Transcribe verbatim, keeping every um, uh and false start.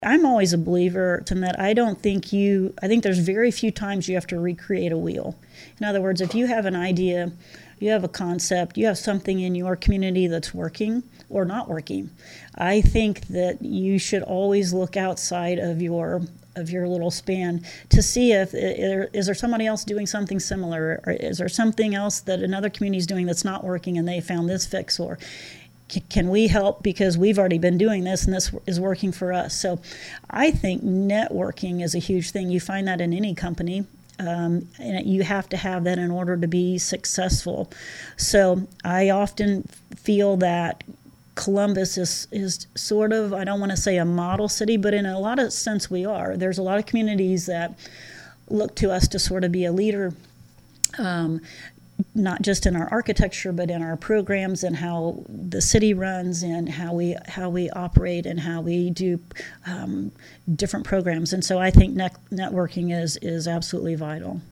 I'm always a believer, Tim, that I don't think you, I think there's very few times you have to recreate a wheel. In other words, if you have an idea, you have a concept, you have something in your community that's working or not working, I think that you should always look outside of your of your little span to see if is there somebody else doing something similar, or is there something else that another community is doing that's not working and they found this fix, or can we help because we've already been doing this and this is working for us. So I think networking is a huge thing. You find that in any company. Um, and you have to have that in order to be successful. So I often feel that Columbus is is sort of, I don't want to say a model city, but in a lot of sense we are. There's a lot of communities that look to us to sort of be a leader, um, not just in our architecture, but in our programs and how the city runs and how we how we operate and how we do um, different programs. And so I think net- networking is is absolutely vital.